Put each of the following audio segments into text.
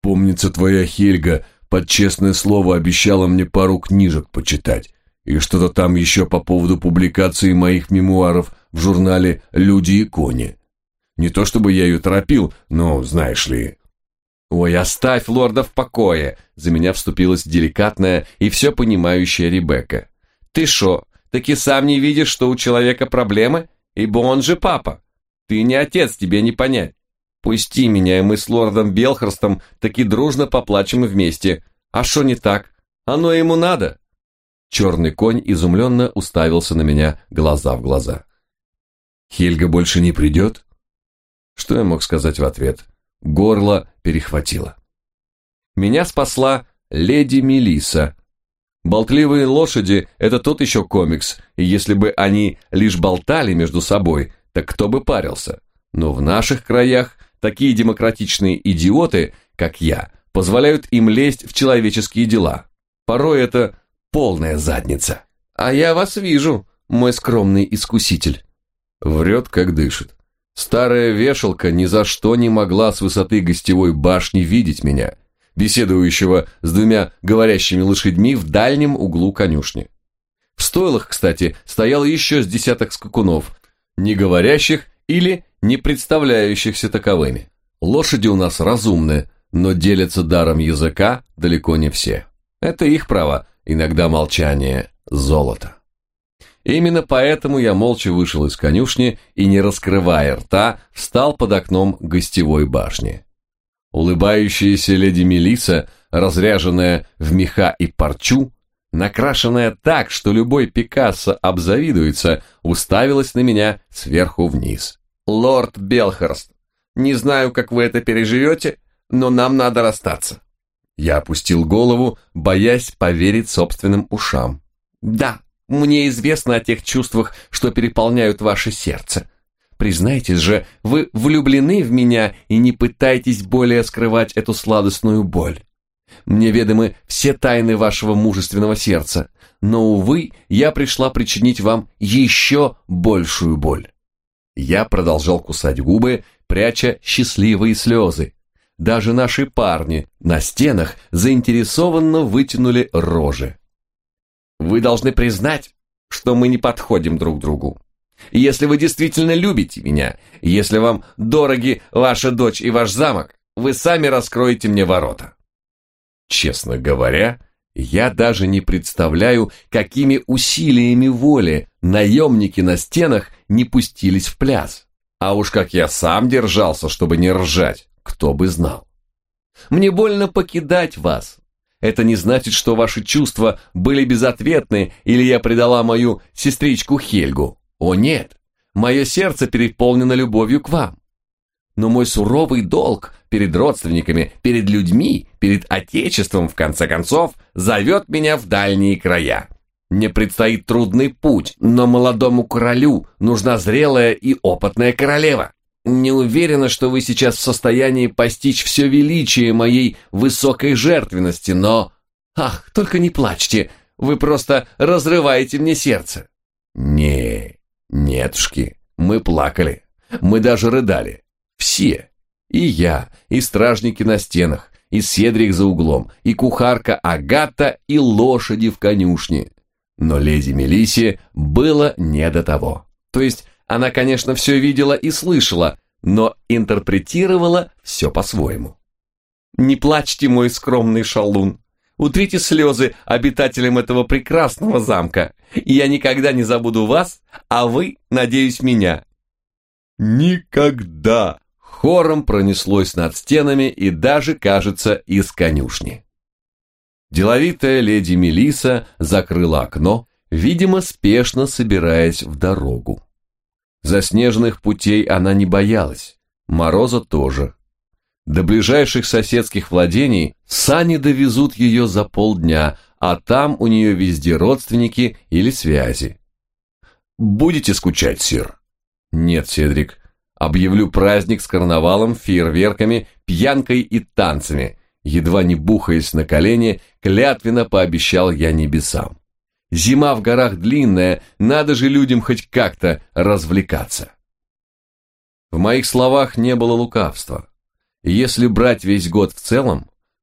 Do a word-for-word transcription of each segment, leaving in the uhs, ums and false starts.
Помнится, твоя Хельга под честное слово обещала мне пару книжек почитать. И что-то там еще по поводу публикации моих мемуаров в журнале «Люди и кони». Не то чтобы я ее торопил, но, знаешь ли... «Ой, оставь лорда в покое!» За меня вступилась деликатная и все понимающая Ребекка. «Ты шо, таки сам не видишь, что у человека проблемы? Ибо он же папа. Ты не отец, тебе не понять. Пусти меня, и мы с лордом Белхерстом таки дружно поплачем вместе. А шо не так? Оно ему надо?» Черный конь изумленно уставился на меня глаза в глаза. «Хельга больше не придет?» Что я мог сказать в ответ? Горло перехватило. Меня спасла леди Мелисса. Болтливые лошади – это тот еще комикс, и если бы они лишь болтали между собой, так кто бы парился. Но в наших краях такие демократичные идиоты, как я, позволяют им лезть в человеческие дела. Порой это полная задница. А я вас вижу, мой скромный искуситель. Врет, как дышит. Старая вешалка ни за что не могла с высоты гостевой башни видеть меня, беседующего с двумя говорящими лошадьми в дальнем углу конюшни. В стойлах, кстати, стояло еще с десяток скакунов, не говорящих или не представляющихся таковыми. Лошади у нас разумны, но делятся даром языка далеко не все. Это их право, иногда молчание – золото. Именно поэтому я молча вышел из конюшни и, не раскрывая рта, встал под окном гостевой башни. Улыбающаяся леди Мелисса, разряженная в меха и парчу, накрашенная так, что любой Пикассо обзавидуется, уставилась на меня сверху вниз. «Лорд Белхерст, не знаю, как вы это переживете, но нам надо расстаться». Я опустил голову, боясь поверить собственным ушам. «Да, мне известно о тех чувствах, что переполняют ваше сердце. Признайтесь же, вы влюблены в меня и не пытайтесь более скрывать эту сладостную боль. Мне ведомы все тайны вашего мужественного сердца, но, увы, я пришла причинить вам еще большую боль». Я продолжал кусать губы, пряча счастливые слезы. Даже наши парни на стенах заинтересованно вытянули рожи. «Вы должны признать, что мы не подходим друг другу. Если вы действительно любите меня, если вам дороги ваша дочь и ваш замок, вы сами раскроете мне ворота». Честно говоря, я даже не представляю, какими усилиями воли наемники на стенах не пустились в пляс. А уж как я сам держался, чтобы не ржать, кто бы знал. Мне больно покидать вас. Это не значит, что ваши чувства были безответны или я предала мою сестричку Хельгу. О нет, мое сердце переполнено любовью к вам. Но мой суровый долг перед родственниками, перед людьми, перед отечеством, в конце концов, зовет меня в дальние края. Мне предстоит трудный путь, но молодому королю нужна зрелая и опытная королева. Не уверена, что вы сейчас в состоянии постичь все величие моей высокой жертвенности, но... Ах, только не плачьте, вы просто разрываете мне сердце. Не, нетушки, мы плакали, мы даже рыдали. Все. И я, и стражники на стенах, и Седрик за углом, и кухарка Агата, и лошади в конюшне. Но леди Мелиссе было не до того. То есть она, конечно, все видела и слышала, но интерпретировала все по-своему. «Не плачьте, мой скромный шалун. Утрите слезы обитателям этого прекрасного замка, и я никогда не забуду вас, а вы, надеюсь, меня». «Никогда!» Хором пронеслось над стенами и даже, кажется, из конюшни. Деловитая леди Мелисса закрыла окно, видимо, спешно собираясь в дорогу. Заснеженных путей она не боялась, мороза тоже. До ближайших соседских владений сани довезут ее за полдня, а там у нее везде родственники или связи. «Будете скучать, сир?» «Нет, Седрик. Объявлю праздник с карнавалом, фейерверками, пьянкой и танцами», едва не бухаясь на колени, клятвенно пообещал я небесам. Зима в горах длинная, надо же людям хоть как-то развлекаться. В моих словах не было лукавства. Если брать весь год в целом,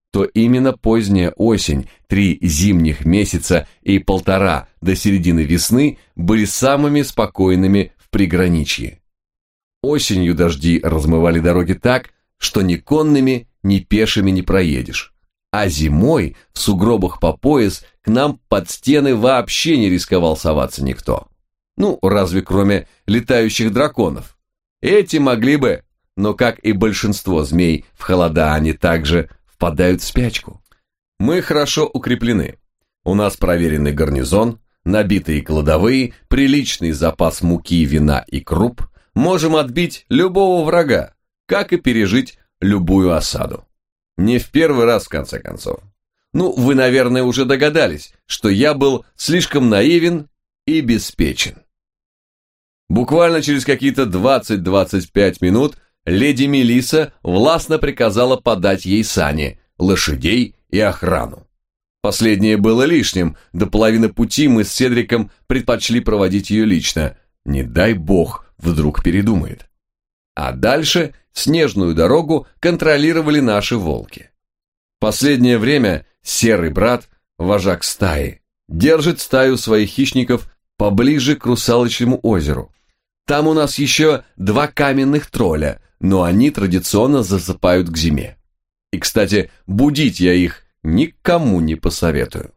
то именно поздняя осень, три зимних месяца и полтора до середины весны были самыми спокойными в приграничье. Осенью дожди размывали дороги так, что ни конными, ни пешими не проедешь. А зимой в сугробах по пояс к нам под стены вообще не рисковал соваться никто. Ну, разве кроме летающих драконов. Эти могли бы, но, как и большинство змей, в холода они также впадают в спячку. Мы хорошо укреплены. У нас проверенный гарнизон, набитые кладовые, приличный запас муки, вина и круп. Можем отбить любого врага, как и пережить любую осаду. Не в первый раз, в конце концов. Ну, вы, наверное, уже догадались, что я был слишком наивен и беспечен. Буквально через какие-то двадцать-двадцать пять минут леди Мелисса властно приказала подать ей сани, лошадей и охрану. Последнее было лишним, до половины пути мы с Седриком предпочли проводить ее лично. Не дай бог, вдруг передумает. А дальше снежную дорогу контролировали наши волки. Последнее время Серый брат, вожак стаи, держит стаю своих хищников поближе к Русалочьему озеру. Там у нас еще два каменных тролля, но они традиционно засыпают к зиме. И, кстати, будить я их никому не посоветую.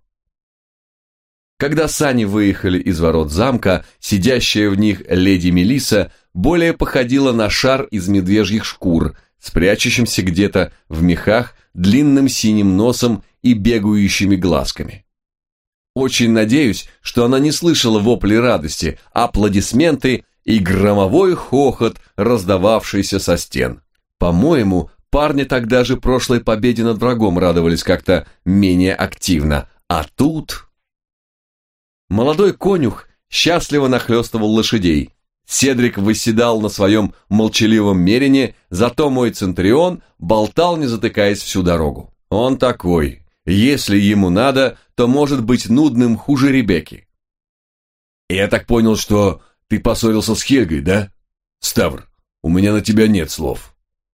Когда сани выехали из ворот замка, сидящая в них леди Мелисса более походила на шар из медвежьих шкур, спрячущимся где-то в мехах, длинным синим носом и бегающими глазками. Очень надеюсь, что она не слышала вопли радости, аплодисменты и громовой хохот, раздававшийся со стен. По-моему, парни тогда же прошлой победе над врагом радовались как-то менее активно, а тут... Молодой конюх счастливо нахлёстывал лошадей. Седрик восседал на своем молчаливом мерине, зато мой центурион болтал, не затыкаясь, всю дорогу. Он такой, если ему надо, то может быть нудным хуже Ребекки. Я так понял, что ты поссорился с Хельгой, да? Ставр, у меня на тебя нет слов.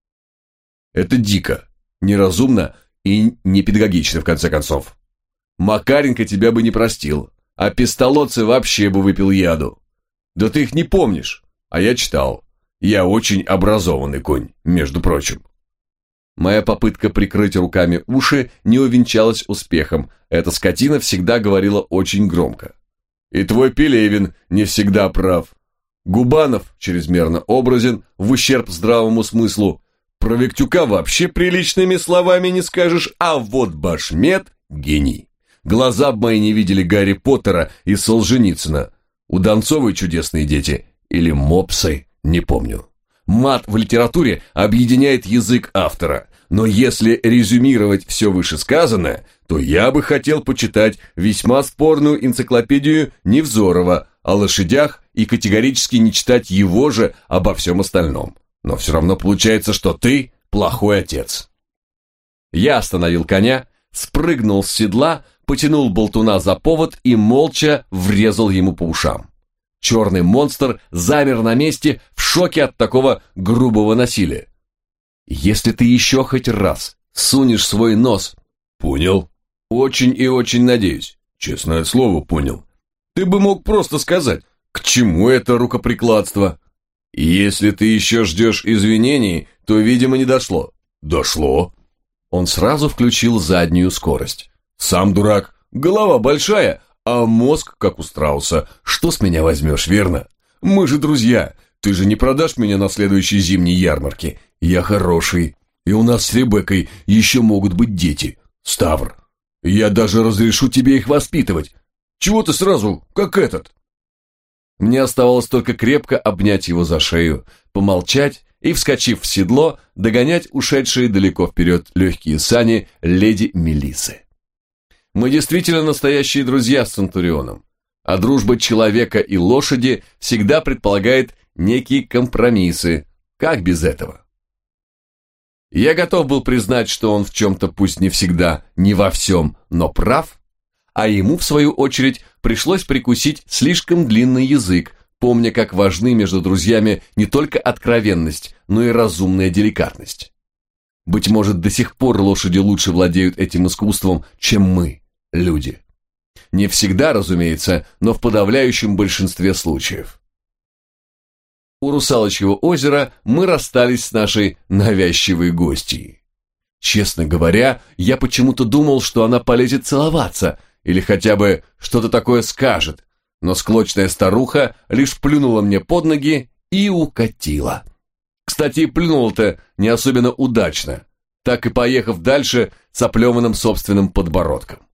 Это дико, неразумно и непедагогично, в конце концов. Макаренко тебя бы не простил, а пистолотцы вообще бы выпил яду. Да ты их не помнишь, а я читал. Я очень образованный конь, между прочим. Моя попытка прикрыть руками уши не увенчалась успехом. Эта скотина всегда говорила очень громко. И твой Пелевин не всегда прав. Губанов чрезмерно образен, в ущерб здравому смыслу. Про Виктюка вообще приличными словами не скажешь, а вот Башмет – гений. Глаза б мои не видели Гарри Поттера и Солженицына. У Донцовой чудесные дети, или мопсы, не помню. Мат в литературе объединяет язык автора, но если резюмировать все вышесказанное, то я бы хотел почитать весьма спорную энциклопедию Невзорова о лошадях и категорически не читать его же обо всем остальном. Но все равно получается, что ты плохой отец. Я остановил коня, спрыгнул с седла, потянул болтуна за повод и молча врезал ему по ушам. Черный монстр замер на месте в шоке от такого грубого насилия. Если ты еще хоть раз сунешь свой нос... Понял. Очень и очень надеюсь. Честное слово, понял. Ты бы мог просто сказать, к чему это рукоприкладство? Если ты еще ждешь извинений, то, видимо, не дошло. Дошло. Он сразу включил заднюю скорость. Сам дурак, голова большая, а мозг, как у страуса. Что с меня возьмешь, верно? Мы же друзья. Ты же не продашь меня на следующей зимней ярмарке. Я хороший. И у нас с Ребеккой еще могут быть дети. Ставр, я даже разрешу тебе их воспитывать. Чего ты сразу, как этот? Мне оставалось только крепко обнять его за шею, помолчать и, вскочив в седло, догонять ушедшие далеко вперед легкие сани леди Мелиссы. Мы действительно настоящие друзья с Центурионом, а дружба человека и лошади всегда предполагает некие компромиссы. Как без этого? Я готов был признать, что он в чем-то, пусть не всегда, не во всем, но прав, а ему, в свою очередь, пришлось прикусить слишком длинный язык, помня, как важны между друзьями не только откровенность, но и разумная деликатность. Быть может, до сих пор лошади лучше владеют этим искусством, чем мы, люди. Не всегда, разумеется, но в подавляющем большинстве случаев. У Русалочьего озера мы расстались с нашей навязчивой гостьей. Честно говоря, я почему-то думал, что она полезет целоваться или хотя бы что-то такое скажет, но склочная старуха лишь плюнула мне под ноги и укатила. Кстати, плюнула-то не особенно удачно, так и поехав дальше с оплеванным собственным подбородком.